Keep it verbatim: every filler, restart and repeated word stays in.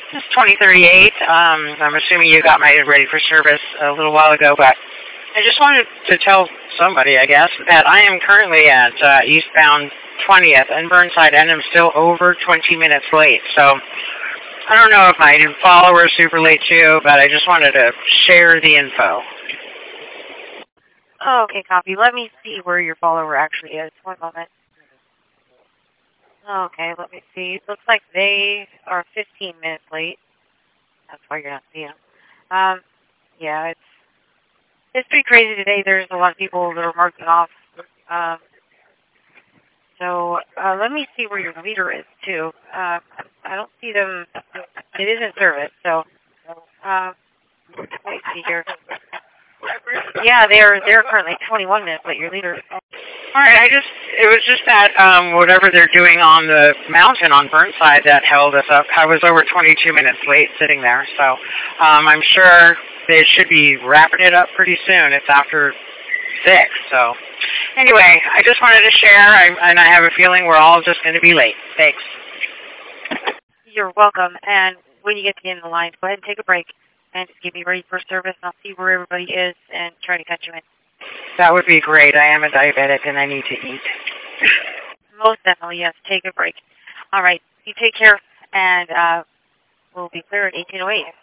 It's twenty thirty-eight. Um, I'm assuming you got my ready for service a little while ago, but I just wanted to tell somebody, I guess, that I am currently at uh, eastbound twentieth and Burnside, and I'm still over twenty minutes late. So I don't know if my followers super late too, but I just wanted to share the info. Oh, okay, copy. Let me see where your follower actually is. One moment. Okay, let me see. Looks like they are fifteen minutes late. That's why you're not seeing them. Um, yeah, it's it's pretty crazy today. There's a lot of people that are marking off. Um, so uh, let me see where your leader is too. Uh, I don't see them. It is in service. So uh, let me see here. Yeah, they're they're currently twenty-one minutes late. Your leader. All right, I just, it was just that um, whatever they're doing on the mountain on Burnside that held us up. I was over twenty-two minutes late sitting there, so um, I'm sure they should be wrapping it up pretty soon. It's after six, so anyway, I just wanted to share, I, and I have a feeling we're all just going to be late. Thanks. You're welcome, and when you get to the end of the line, go ahead and take a break and get me ready for service, and I'll see where everybody is and try to catch you in. That would be great. I am a diabetic and I need to eat. Most definitely, yes. Take a break. All right. You take care, and uh, we'll be clear at eighteen oh eight.